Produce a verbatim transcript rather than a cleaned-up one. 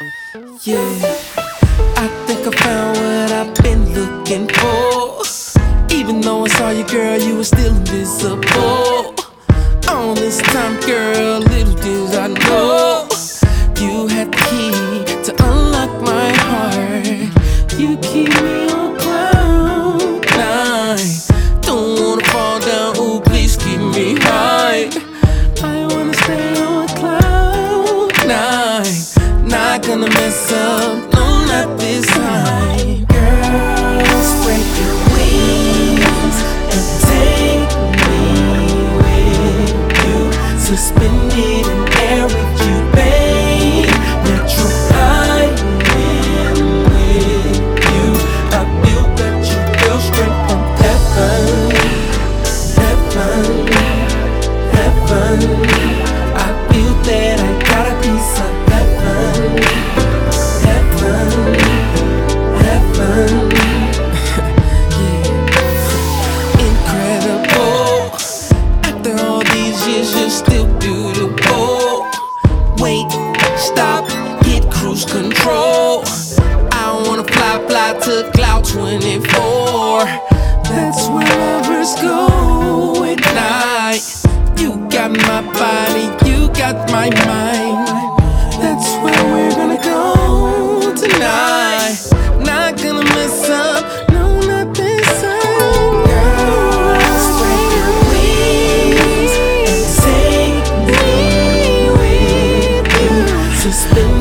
Yeah, I think I found what I've been looking for. Even though I saw you, girl, you were still invisible. All this time, girl, little did I know you had the key to unlock my heart. You keep me on cloud nine. Don't wanna fall down, ooh, please keep me high. I wanna stay on cloud nine. Not gonna mess up, no, not this time. Girl, spread your wings and take me with you. Suspended in air with you, babe. Natural flying with you. I feel that you feel straight from heaven, heaven, heaven. I feel that I got a piece of heaven, heaven, heaven. Yeah, incredible. After all these years, you're still beautiful. Wait, stop, hit cruise control. I wanna fly, fly to cloud twenty-four. That's where lovers go at night. You got my body, you got my mind. That's where we're gonna go tonight. Not gonna mess up, no, not this time. Girl, spread your wings and take me with you. Suspend